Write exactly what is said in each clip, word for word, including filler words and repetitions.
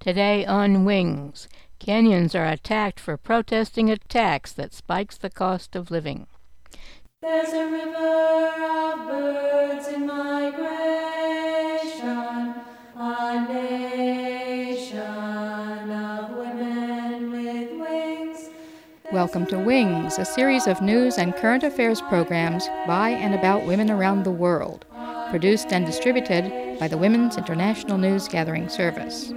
Today on Wings, Kenyans are attacked for protesting a tax that spikes the cost of living. There's a river of birds in migration, a nation of women with wings. Welcome to Wings, a series of news and current affairs programs by and about women around the world, produced and distributed by the Women's International News Gathering Service.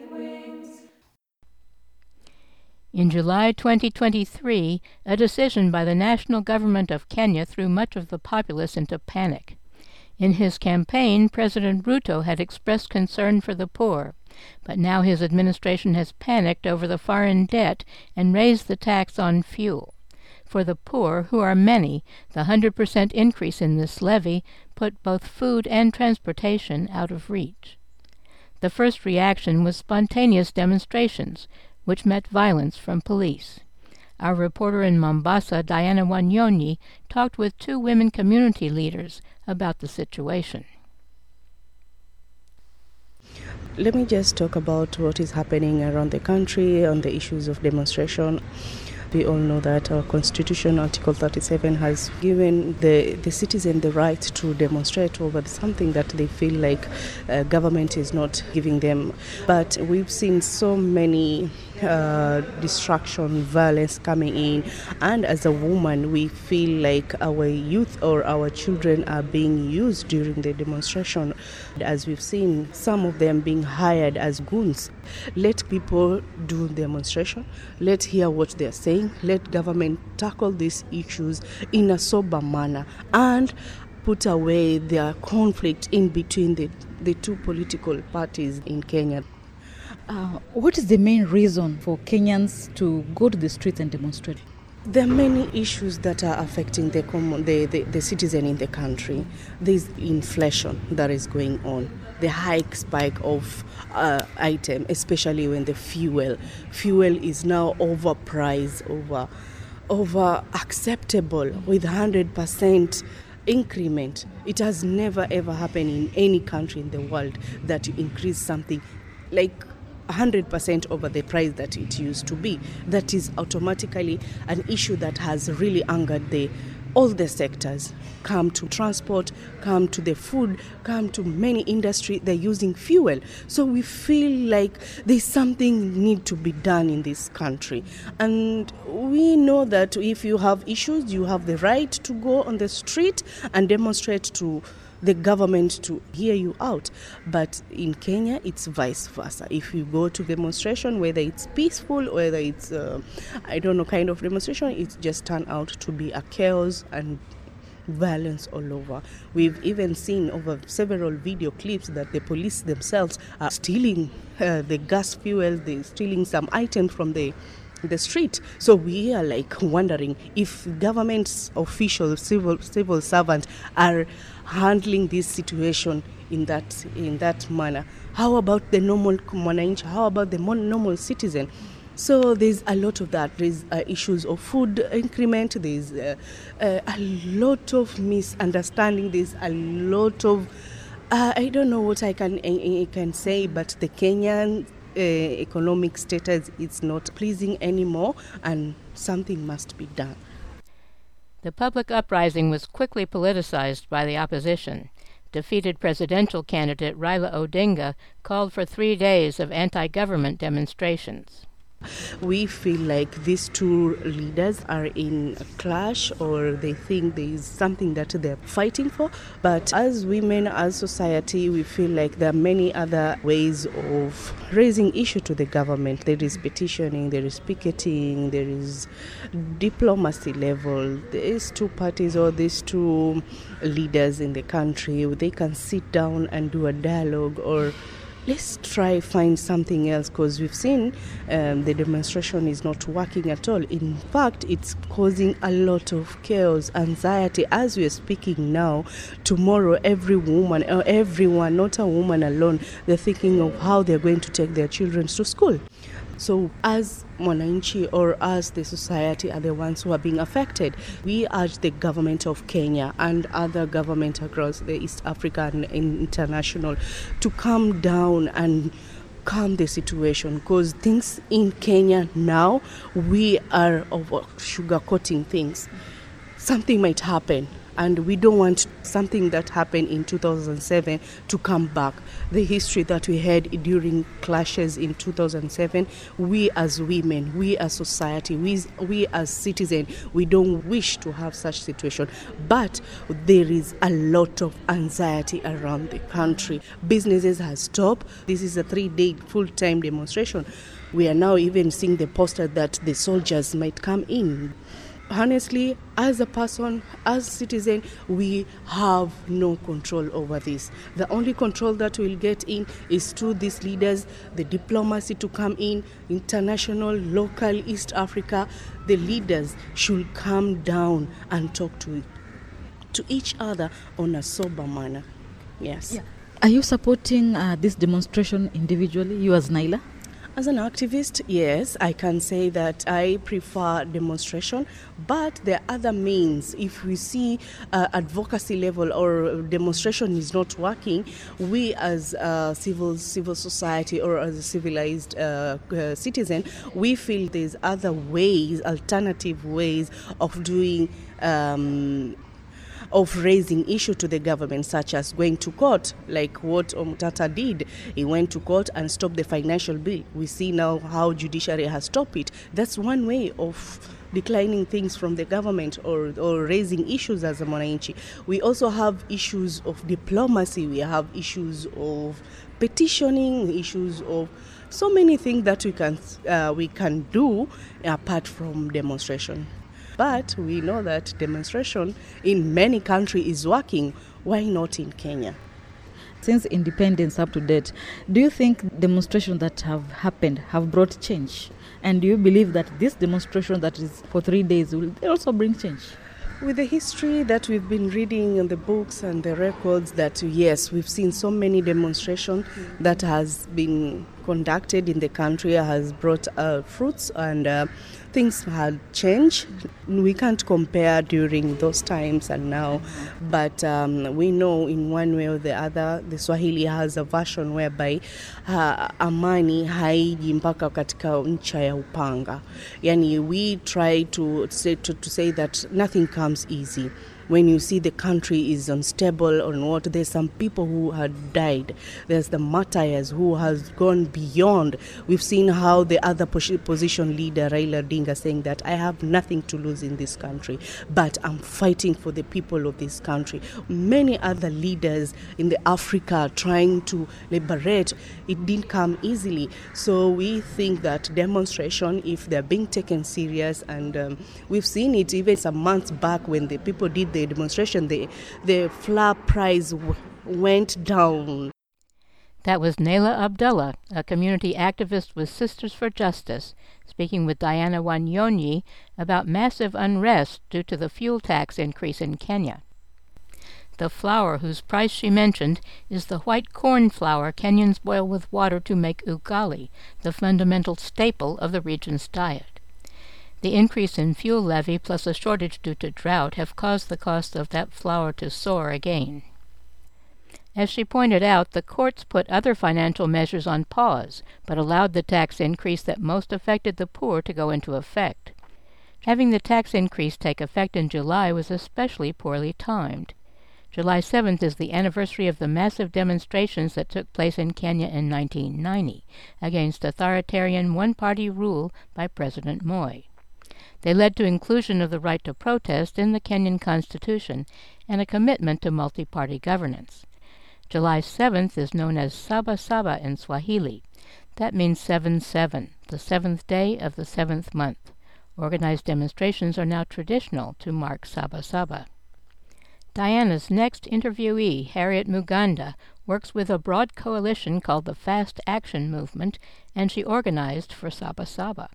In July twenty twenty-three, a decision by the national government of Kenya threw much of the populace into panic. In his campaign, President Ruto had expressed concern for the poor, but now his administration has panicked over the foreign debt and raised the tax on fuel. For the poor, who are many, the one hundred percent increase in this levy put both food and transportation out of reach. The first reaction was spontaneous demonstrations, which met violence from police. Our reporter in Mombasa, Diana Wanyonyi, talked with two women community leaders about the situation. Let me just talk about what is happening around the country on the issues of demonstration. We all know that our Constitution, Article thirty-seven, has given the, the citizen the right to demonstrate over something that they feel like uh, government is not giving them. But we've seen so many uh, destruction, violence coming in, and as a woman, we feel like our youth or our children are being used during the demonstration. As we've seen, some of them being hired as goons. Let people do demonstration. Let's hear what they're saying. Let government tackle these issues in a sober manner and put away their conflict in between the, the two political parties in Kenya. Uh, what is the main reason for Kenyans to go to the streets and demonstrate? There are many issues that are affecting the, common, the, the, the citizen in the country. There's inflation that is going on, the high spike of uh, item, especially when the fuel. Fuel is now overpriced, over, over acceptable with one hundred percent increment. It has never ever happened in any country in the world that you increase something like one hundred percent over the price that it used to be. That is automatically an issue that has really angered the all the sectors. Come to transport, come to the food, come to many industry, they're using fuel. So we feel like there's something need to be done in this country. And we know that if you have issues, you have the right to go on the street and demonstrate to the government to hear you out. But in Kenya, it's vice versa. If you go to demonstration, whether it's peaceful, whether it's, uh, I don't know, kind of demonstration, it's just turned out to be a chaos and violence all over. We've even seen over several video clips that the police themselves are stealing uh, the gas fuel, they're stealing some items from the the street. So we are like wondering if government officials, civil civil servants are handling this situation in that in that manner. How about the normal mwananchi? How about the normal citizen? So there's a lot of that. There's uh, issues of food increment. There's uh, uh, a lot of misunderstanding. There's a lot of uh, I don't know what I can I, I can say, but the Kenyan Uh, economic status is not pleasing anymore, and something must be done. The public uprising was quickly politicized by the opposition. Defeated presidential candidate Raila Odinga called for three days of anti-government demonstrations. We feel like these two leaders are in a clash, or they think there is something that they're fighting for. But as women, as society, we feel like there are many other ways of raising issue to the government. There is petitioning, there is picketing, there is diplomacy level. These two parties or these two leaders in the country, they can sit down and do a dialogue, or let's try find something else, because we've seen um, the demonstration is not working at all. In fact, it's causing a lot of chaos, anxiety. As we are speaking now, tomorrow every woman, or everyone, not a woman alone, they're thinking of how they're going to take their children to school. So as mwananchi, or as the society, are the ones who are being affected. We urge the government of Kenya and other governments across the East Africa and international to come down and calm the situation, because things in Kenya now, we are over sugarcoating things. Something might happen, and we don't want something that happened in two thousand seven to come back. The history that we had during clashes in two thousand seven, we as women, we as society, we, we as citizens, we don't wish to have such situation. But there is a lot of anxiety around the country. Businesses have stopped. This is a three-day full-time demonstration. We are now even seeing the poster that the soldiers might come in. Honestly, as a person, as a citizen, we have no control over this. The only control that we'll get in is through these leaders, the diplomacy to come in, international, local, East Africa. The leaders should come down and talk to, to each other on a sober manner. Yes. Yeah. Are you supporting uh, this demonstration individually, you as Naila? As an activist, yes, I can say that I prefer demonstration, but there are other means. If we see uh, advocacy level or demonstration is not working, we as a civil civil society or as a civilized uh, uh, citizen, we feel there's other ways, alternative ways of doing um, of raising issue to the government, such as going to court, like what Omtata did. He went to court and stopped the financial bill. We see now how judiciary has stopped it. That's one way of declining things from the government or, or raising issues as a mwananchi. We also have issues of diplomacy. We have issues of petitioning, issues of so many things that we can uh, we can do apart from demonstration. But we know that demonstration in many countries is working. Why not in Kenya? Since independence up to date, do you think demonstrations that have happened have brought change? And do you believe that this demonstration that is for three days will also bring change? With the history that we've been reading in the books and the records, that yes, we've seen so many demonstrations mm-hmm. that has been conducted in the country, has brought uh, fruits, and uh, things had changed. We can't compare during those times and now, mm-hmm. but um, we know in one way or the other, the Swahili has a version whereby uh, amani haiji mpaka katika ncha ya upanga. Yani we try to say, to, to say that nothing comes easy. When you see the country is unstable or what, there's some people who had died. There's the martyrs who has gone beyond. We've seen how the other position leader, Raila Odinga, saying that I have nothing to lose in this country, but I'm fighting for the people of this country. Many other leaders in the Africa trying to liberate, it didn't come easily. So we think that demonstration, if they're being taken serious, and um, we've seen it even some months back when the people did the demonstration, the, the flour price w- went down. That was Naila Abdullah, a community activist with Sisters for Justice, speaking with Diana Wanyonyi about massive unrest due to the fuel tax increase in Kenya. The flour whose price she mentioned is the white corn flour Kenyans boil with water to make ugali, the fundamental staple of the region's diet. The increase in fuel levy plus a shortage due to drought have caused the cost of that flour to soar again. As she pointed out, the courts put other financial measures on pause, but allowed the tax increase that most affected the poor to go into effect. Having the tax increase take effect in July was especially poorly timed. July seventh is the anniversary of the massive demonstrations that took place in Kenya in nineteen ninety against authoritarian one-party rule by President Moi. They led to inclusion of the right to protest in the Kenyan constitution and a commitment to multi-party governance. July seventh is known as Saba Saba in Swahili. That means seven seven, the seventh day of the seventh month. Organized demonstrations are now traditional to mark Saba Saba. Diana's next interviewee, Harriet Muganda, works with a broad coalition called the Fast Action Movement, and she organized for Saba Saba.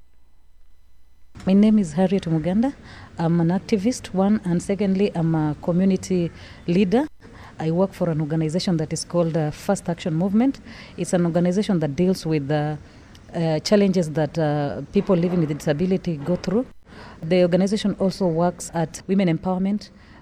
My name is Harriet Muganda. I'm an activist, one, and secondly, I'm a community leader. I work for an organization that is called uh, Fast Action Movement. It's an organization that deals with uh, uh, challenges that uh, people living with disability go through. The organization also works at women empowerment,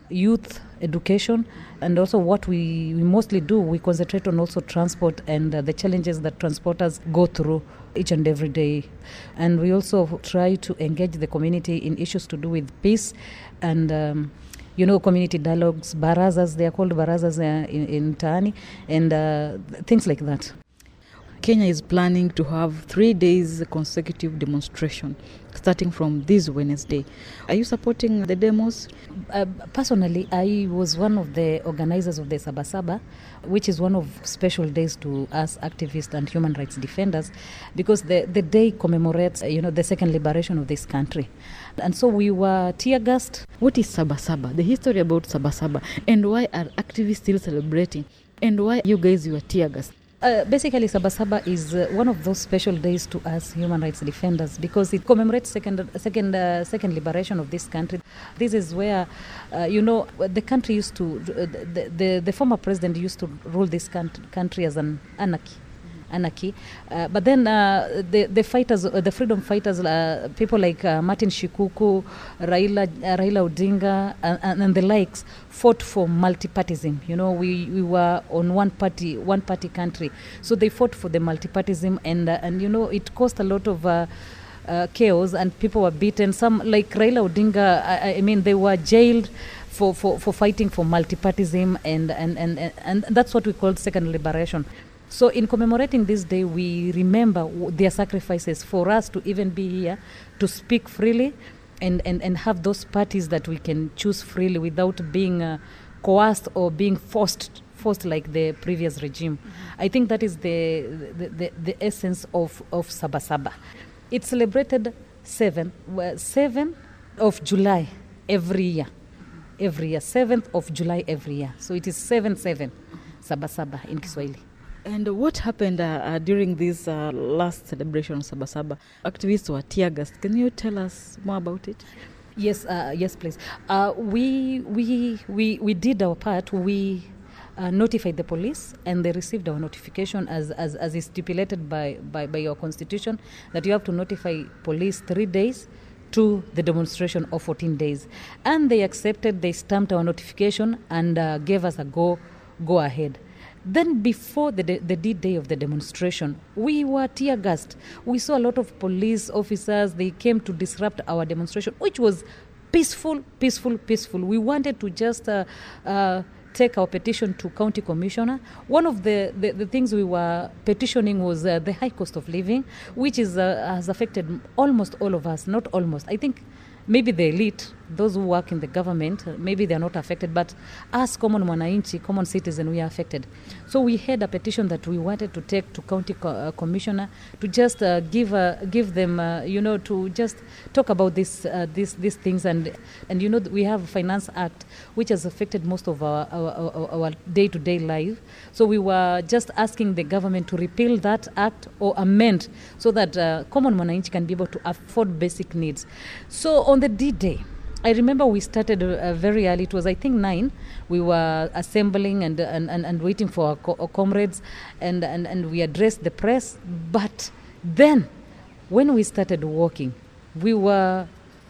youth education, and also what we, we mostly do, we concentrate on also transport and uh, the challenges that transporters go through each and every day. And we also try to engage the community in issues to do with peace and um, you know, community dialogues, barazas, they are called barazas uh, in, in Taani, and uh, things like that. Kenya is planning to have three days consecutive demonstration starting from this Wednesday. Are you supporting the demos? Uh, personally, I was one of the organizers of the Sabasaba, which is one of special days to us activists and human rights defenders, because the, the day commemorates, uh, you know, the second liberation of this country. And so we were tear gassed. What is Sabasaba? The history about Sabasaba, and why are activists still celebrating? And why you guys were tear gassed? Uh, basically, Sabasaba is uh, one of those special days to us human rights defenders because it commemorates second, second, uh, second liberation of this country. This is where, uh, you know, the country used to, uh, the, the the former president used to rule this country as an anarchy. Anarchy, uh, but then uh, the the fighters, uh, the freedom fighters, uh, people like uh, Martin Shikuku, Raila, uh, Raila Odinga, and, and, and the likes, fought for multipartism. You know, we, we were on one party, one party country, so they fought for the multipartism, and uh, and you know, it caused a lot of uh, uh, chaos, and people were beaten. Some like Raila Odinga, I, I mean, they were jailed for, for, for fighting for multipartism, and and, and and and that's what we call second liberation. So in commemorating this day, we remember w- their sacrifices for us to even be here, to speak freely, and, and, and have those parties that we can choose freely without being uh, coerced or being forced forced like the previous regime. Mm-hmm. I think that is the the, the, the essence of, of Sabasaba. It's celebrated seven, well, seventh of July every year. Every year, seventh of July every year. So it is seven seven, Sabasaba in Kiswahili. And what happened uh, uh, during this uh, last celebration of Sabasaba? Activists were tear gassed. Can you tell us more about it? Yes, uh, yes, please. Uh, we we we we did our part. We uh, notified the police, and they received our notification as as, as is stipulated by, by by your constitution, that you have to notify police three days to the demonstration of fourteen days, and they accepted. They stamped our notification and uh, gave us a go go ahead. Then before the, de- the D-Day of the demonstration, we were tear gassed. We saw a lot of police officers. They came to disrupt our demonstration, which was peaceful, peaceful, peaceful. We wanted to just uh, uh, take our petition to county commissioner. One of the, the, the things we were petitioning was uh, the high cost of living, which is uh, has affected almost all of us. Not almost. I think maybe the elite, those who work in the government, maybe they are not affected, but us common mwananchi, common citizen, we are affected. So we had a petition that we wanted to take to county co- uh, commissioner to just uh, give uh, give them, uh, you know, to just talk about this uh, this these things, and and you know we have a Finance Act which has affected most of our our, our, our day-to-day life. So we were just asking the government to repeal that act or amend so that uh, common mwananchi can be able to afford basic needs. So on the D-Day, I remember we started uh, very early. It was, I think, nine. We were assembling and and, and, and waiting for our, co- our comrades, and, and, and we addressed the press. But then, when we started walking, we were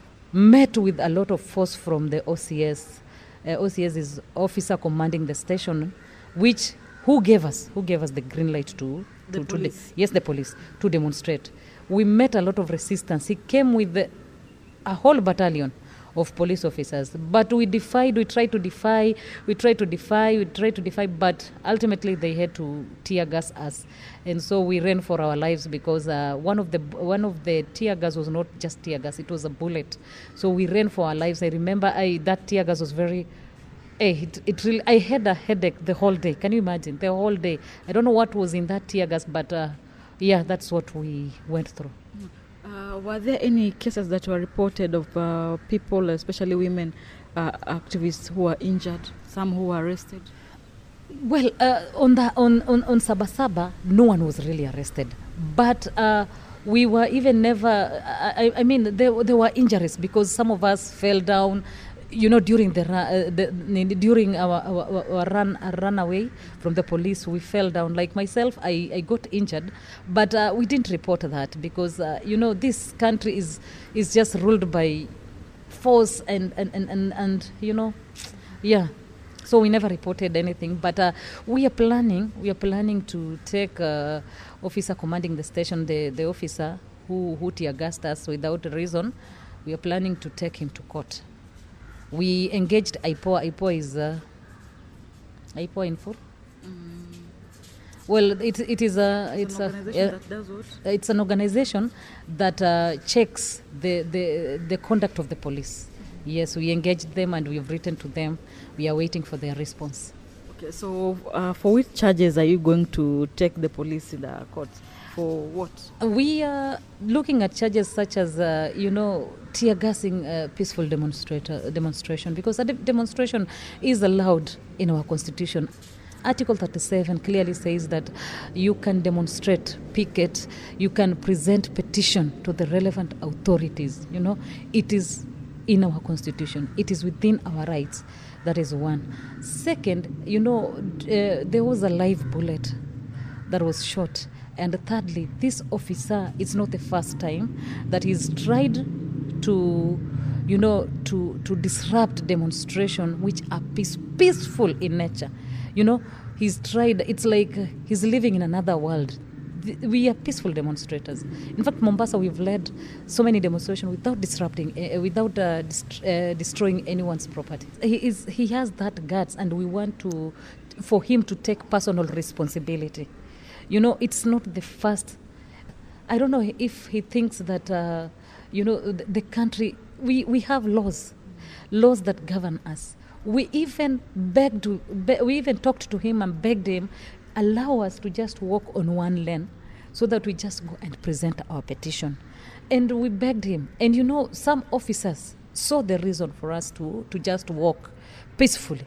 met with a lot of force from the O C S. Uh, O C S is officer commanding the station, which who gave us who gave us the green light to The to, to police. de- yes the police to demonstrate. We met a lot of resistance. He came with the, a whole battalion of police officers, but we defied, we tried to defy, we tried to defy, we tried to defy, but ultimately they had to tear gas us, and so we ran for our lives because uh, one of the one of the tear gas was not just tear gas; it was a bullet. So we ran for our lives. I remember I, that tear gas was very. Eh, it, it really. I had a headache the whole day. Can you imagine the whole day? I don't know what was in that tear gas, but uh, yeah, that's what we went through. Uh, were there any cases that were reported of uh, people, especially women, uh, activists who were injured, some who were arrested? Well, uh, on the on, on on Sabasaba, no one was really arrested, but uh, we were even never. I, I mean, there there were injuries because some of us fell down. You know, during the, uh, the during our, our, our run our run away from the police, we fell down. Like myself, I, I got injured, but uh, we didn't report that because uh, you know this country is is just ruled by force and and, and, and, and you know Yeah. So we never reported anything, but uh, we are planning. We are planning to take uh, officer commanding the station, the, the officer who who tear gassed us without a reason. We are planning to take him to court. We engaged I P O A. I P O A is uh, I P O A in full. Mm. Well, it it is a it's, it's an a organization uh, that does what? It's an organization that uh, checks the, the the conduct of the police. Yes, we engaged them and we have written to them. We are waiting for their response. Okay, so uh, for which charges are you going to take the police in the court? For what? We are looking at charges such as, uh, you know, tear gassing a peaceful demonstrator demonstration, because a de- demonstration is allowed in our constitution. Article thirty-seven clearly says that you can demonstrate, picket, you can present petition to the relevant authorities. You know, it is in our constitution. It is within our rights. That is one. Second, you know, uh, there was a live bullet that was shot. And thirdly, this officer, it's not the first time that he's tried to, you know, to, to disrupt demonstration which are peace, peaceful in nature. You know, he's tried, it's like uh, he's living in another world. We are peaceful demonstrators. In fact, Mombasa, we've led so many demonstrations without disrupting, uh, without uh, dist- uh, destroying anyone's property. He is, he has that guts, and we want to, for him to take personal responsibility. You know, it's not the first. I don't know if he thinks that, uh, you know, the, the country. We, we have laws, laws that govern us. We even begged, to, be, we even talked to him and begged him, allow us to just walk on one lane so that we just go and present our petition. And we begged him. And you know, some officers saw the reason for us to, to just walk peacefully.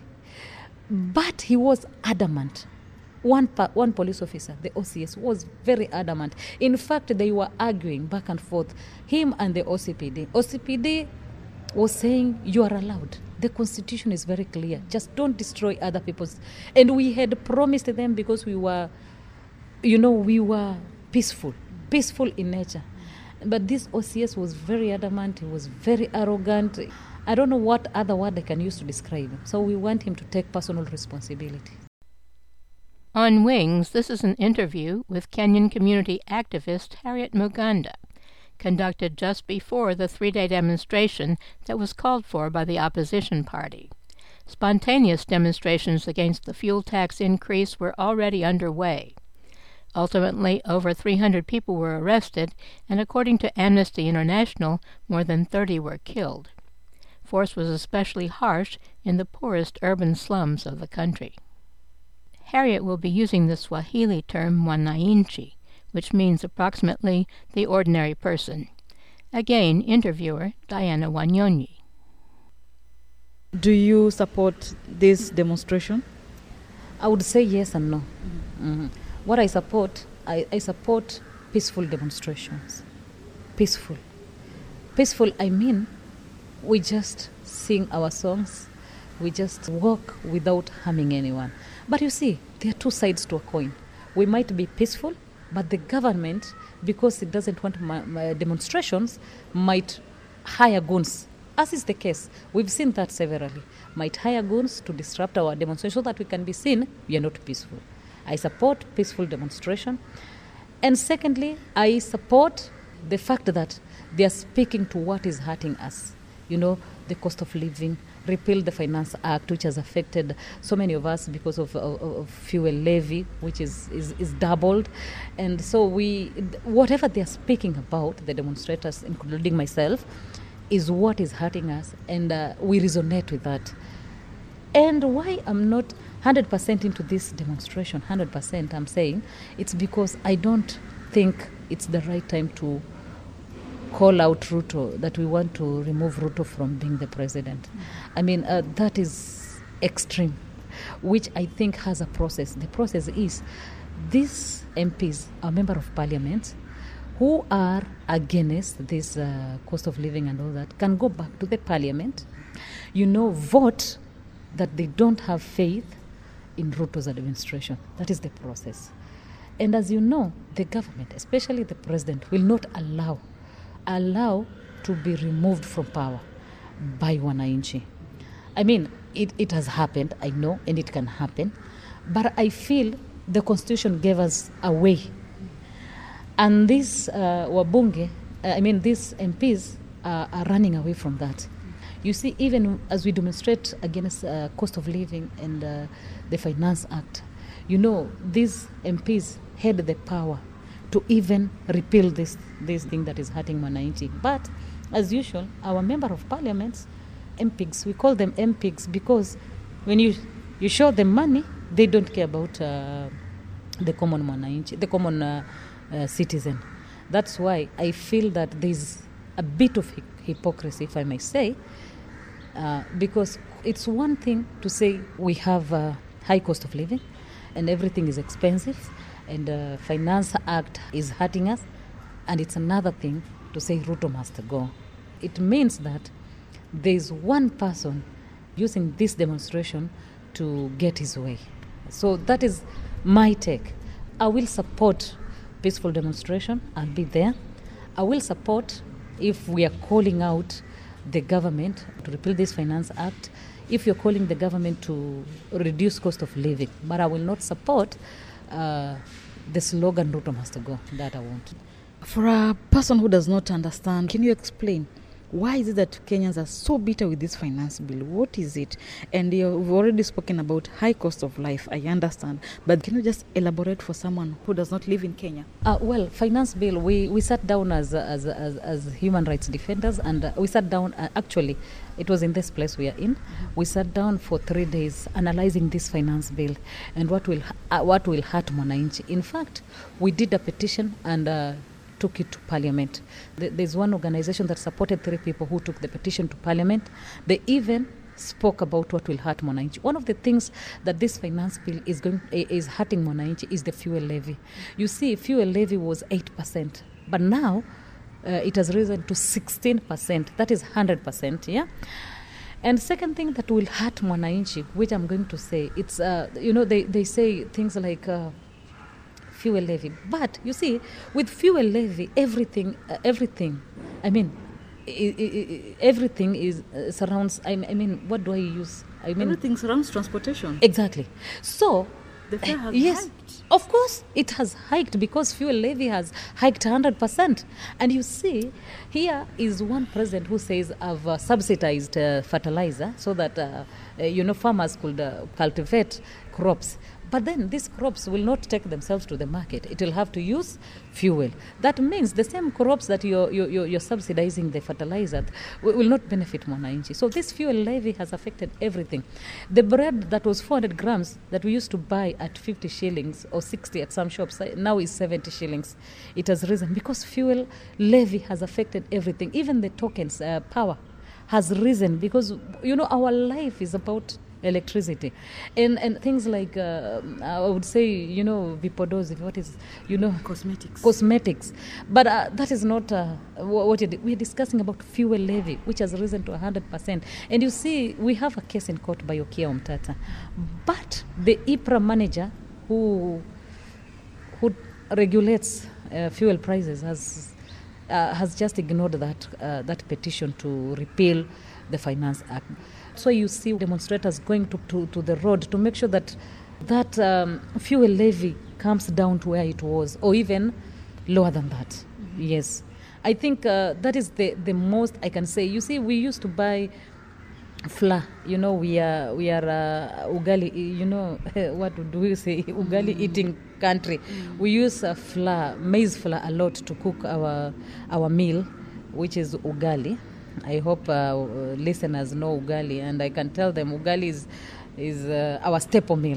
But he was adamant. One pa- one police officer, the O C S, was very adamant. In fact, they were arguing back and forth, him and the O C P D. O C P D was saying, you are allowed. The constitution is very clear. Just don't destroy other people's. And we had promised them, because we were, you know, we were peaceful, peaceful in nature. But this O C S was very adamant. He was very arrogant. I don't know what other word I can use to describe him. So we want him to take personal responsibility. On Wings, this is an interview with Kenyan community activist Harriet Muganda, conducted just before the three-day demonstration that was called for by the opposition party. Spontaneous demonstrations against the fuel tax increase were already underway. Ultimately, over three hundred people were arrested, and according to Amnesty International, more than thirty were killed. Force was especially harsh in the poorest urban slums of the country. Harriet will be using the Swahili term wananchi, which means approximately the ordinary person. Again, interviewer Diana Wanyonyi. Do you support this demonstration? I would say yes and no. Mm-hmm. Mm-hmm. What I support, I, I support peaceful demonstrations. Peaceful. Peaceful, I mean, we just sing our songs, we just walk without harming anyone. But you see, there are two sides to a coin. We might be peaceful, but the government, because it doesn't want ma- ma- demonstrations, might hire goons. As is the case, we've seen that severally. Might hire goons to disrupt our demonstration so that we can be seen we are not peaceful. I support peaceful demonstration. And secondly, I support the fact that they are speaking to what is hurting us. You know, the cost of living, repeal the Finance Act, which has affected so many of us because of, of, of fuel levy, which is, is, is doubled. And so we, whatever they are speaking about, the demonstrators, including myself, is what is hurting us, and uh, we resonate with that. And why I'm not one hundred percent into this demonstration, one hundred percent I'm saying, it's because I don't think it's the right time to call out Ruto, that we want to remove Ruto from being the president. I mean, uh, that is extreme, which I think has a process. The process is these M Ps are member of parliament who are against this uh, cost of living and all that, can go back to the parliament, you know, vote that they don't have faith in Ruto's administration. That is the process. And as you know, the government, especially the president, will not allow allow to be removed from power by wananchi. I mean, it, it has happened, I know, and it can happen. But I feel the Constitution gave us a way. And these uh, Wabunge, uh, I mean, these M Ps uh, are running away from that. You see, even as we demonstrate against uh, cost of living and uh, the Finance Act, you know, these M Ps had the power to even repeal this, this thing that is hurting Mwananchi. But, as usual, our Member of Parliament, M Ps, we call them M Ps because when you, you show them money, they don't care about uh, the common Mwananchi, the common uh, uh, citizen. That's why I feel that there's a bit of hi- hypocrisy, if I may say, uh, because it's one thing to say we have a high cost of living and everything is expensive and the Finance Act is hurting us, and it's another thing to say Ruto must go. It means that there's one person using this demonstration to get his way. So that is my take. I will support peaceful demonstration. I'll be there. I will support if we are calling out the government to repeal this Finance Act, if you're calling the government to reduce cost of living. But I will not support uh, the slogan Ruto must go. That I won't. For a person who does not understand, can you explain why is it that Kenyans are so bitter with this finance bill? What is it? And you've already spoken about high cost of life, I understand. But can you just elaborate for someone who does not live in Kenya? Uh, well, finance bill, we, we sat down as, as, as, as human rights defenders, and uh, we sat down, uh, actually, it was in this place we are in. Mm-hmm. We sat down for three days analyzing this finance bill and what will, uh, what will hurt Mwananchi. In fact, we did a petition and uh, took it to Parliament. There's one organization that supported three people who took the petition to Parliament. They even spoke about what will hurt Mwananchi. One of the things that this finance bill is going is hurting Mwananchi is the fuel levy. You see, fuel levy was eight percent, but now uh, it has risen to sixteen percent. That is one hundred percent, yeah? And second thing that will hurt Mwananchi, which I'm going to say, it's, uh, you know, they, they say things like, uh, fuel levy. But you see, with fuel levy, everything, uh, everything, I mean, I, I, I, everything is uh, surrounds, I, I mean, what do I use? I mean, everything surrounds transportation. Exactly. So, the fare has yes, hiked. Of course, it has hiked because fuel levy has hiked one hundred percent. And you see, here is one president who says, I've uh, subsidized uh, fertilizer so that, uh, uh, you know, farmers could uh, cultivate crops. But then these crops will not take themselves to the market. It will have to use fuel. That means the same crops that you're, you're, you're subsidizing the fertilizer will not benefit Mwananchi. So this fuel levy has affected everything. The bread that was four hundred grams that we used to buy at fifty shillings or sixty at some shops now is seventy shillings. It has risen because fuel levy has affected everything. Even the tokens, uh, power has risen because, you know, our life is about electricity and and things like uh, I would say, you know, vipodozi, what is, you know, cosmetics cosmetics but uh, that is not uh, what we're discussing about fuel levy, which has risen to one hundred percent. And you see, we have a case in court by Okiya Omtata, but the I P R A manager who who regulates uh, fuel prices has uh, has just ignored that uh, that petition to repeal the Finance Act. So you see demonstrators going to, to, to the road to make sure that that um, fuel levy comes down to where it was, or even lower than that. Mm-hmm. Yes. I think uh, that is the, the most I can say. You see, we used to buy flour. You know, we are we are uh, ugali, you know, what do we say? Ugali mm-hmm. eating country. Mm-hmm. We use uh, flour, maize flour a lot to cook our our meal, which is ugali. I hope uh, listeners know ugali, and I can tell them ugali is is uh, our staple meal.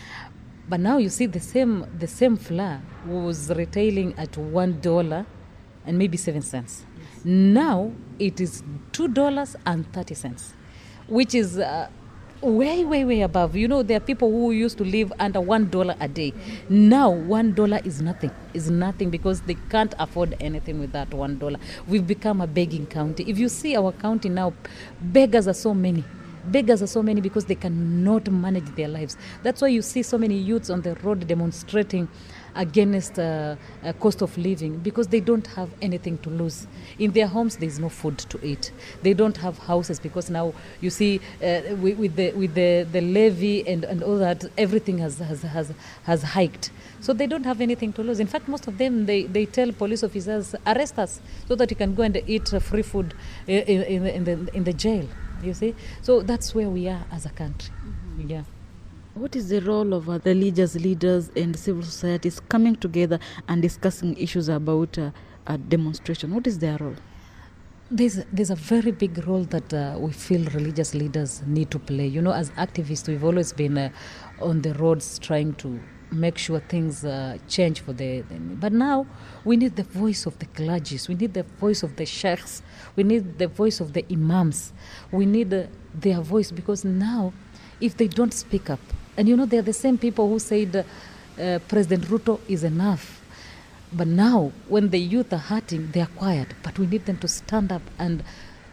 But now you see the same the same flour was retailing at one dollar and maybe seven cents. Yes. Now it is two dollars and thirty cents, which is uh, way way way above. You know, there are people who used to live under one dollar a day. Now one dollar is nothing. Is nothing because they can't afford anything with that one dollar. We've become a begging county. If you see our county now, beggars are so many. Beggars are so many because they cannot manage their lives. That's why you see so many youths on the road demonstrating against uh, uh, cost of living, because they don't have anything to lose. In their homes, there is no food to eat. They don't have houses, because now you see uh, with, with the with the, the levy and, and all that, everything has, has has has hiked. So they don't have anything to lose. In fact, most of them, they, they tell police officers, arrest us so that you can go and eat uh, free food in, in, in, the, in the jail, you see. So that's where we are as a country. Mm-hmm. Yeah. What is the role of uh, the religious leaders and civil societies coming together and discussing issues about uh, a demonstration? What is their role? There's, there's a very big role that uh, we feel religious leaders need to play. You know, as activists, we've always been uh, on the roads trying to make sure things uh, change for the, the... But now we need the voice of the clergies. We need the voice of the sheikhs. We need the voice of the imams. We need uh, their voice, because now if they don't speak up, and you know, they're the same people who said uh, uh, President Ruto is enough. But now when the youth are hurting, they are quiet. But we need them to stand up and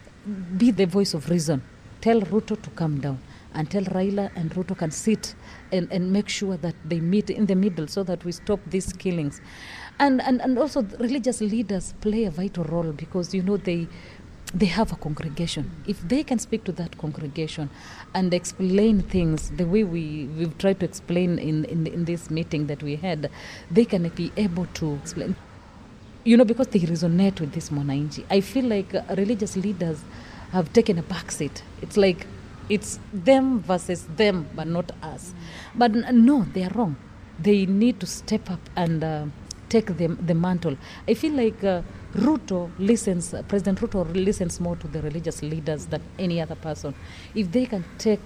be the voice of reason. Tell Ruto to calm down. Until Raila and Ruto can sit and, and make sure that they meet in the middle so that we stop these killings. And, and, and also religious leaders play a vital role, because, you know, they they have a congregation. If they can speak to that congregation and explain things the way we, we've tried to explain in, in, in this meeting that we had, they can be able to explain. You know, because they resonate with this Mwananchi. I feel like uh, religious leaders have taken a backseat. It's like it's them versus them, but not us. But no, they are wrong. They need to step up and uh, take the, the mantle. I feel like uh, Ruto listens, uh, President Ruto listens more to the religious leaders than any other person. If they can take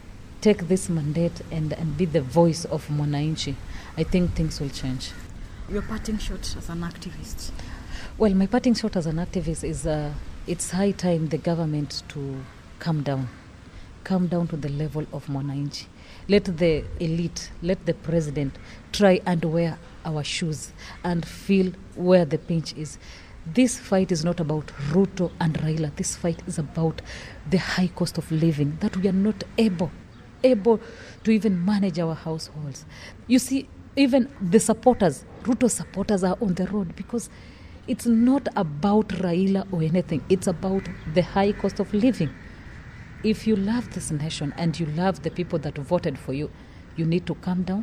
take this mandate and, and be the voice of Mwananchi, I think things will change. Your parting shot as an activist? Well, my parting shot as an activist is uh, it's high time the government to calm down. Come down to the level of Mwananchi. Let the elite, let the president try and wear our shoes and feel where the pinch is. This fight is not about Ruto and Raila. This fight is about the high cost of living, that we are not able, able to even manage our households. You see, even the supporters, Ruto supporters, are on the road because it's not about Raila or anything. It's about the high cost of living. If you love this nation and you love the people that voted for you, you need to calm down.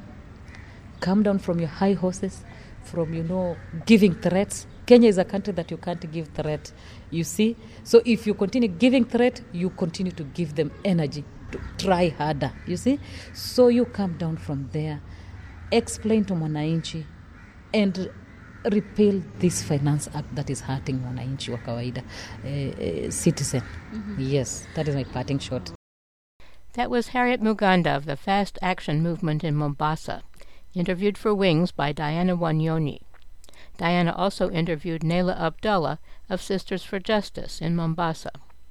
Calm down from your high horses, from, you know, giving threats. Kenya is a country that you can't give threat, you see. So if you continue giving threat, you continue to give them energy to try harder, you see. So you calm down from there. Explain to Mwananchi and repeal this finance act that is hurting Mwananchi wa kawaida uh, uh, citizen. Mm-hmm. Yes, that is my parting shot. That was Harriet Muganda of the Fast Action Movement in Mombasa, interviewed for Wings by Diana Wanyoni. Diana also interviewed Naila Abdullah of Sisters for Justice in Mombasa.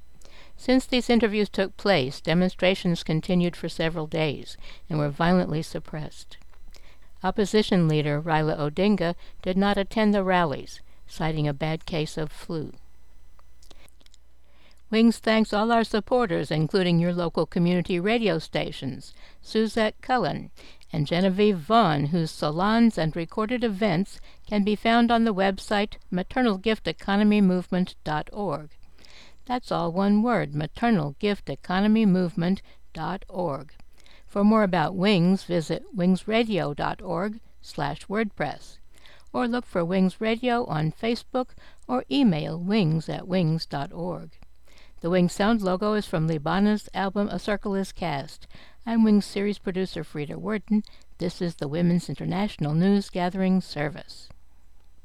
Since these interviews took place, demonstrations continued for several days and were violently suppressed. Opposition leader Raila Odinga did not attend the rallies, citing a bad case of flu. Wings thanks all our supporters, including your local community radio stations, Suzette Cullen and Genevieve Vaughn, whose salons and recorded events can be found on the website maternal gift economy movement dot org. That's all one word, maternal gift economy movement dot org. For more about Wings, visit wings radio dot org slash WordPress, or look for Wings Radio on Facebook or email wings at wings dot org. The Wings Sound logo is from Libana's album A Circle is Cast. I'm Wings series producer Frida Worden. This is the Women's International News Gathering Service.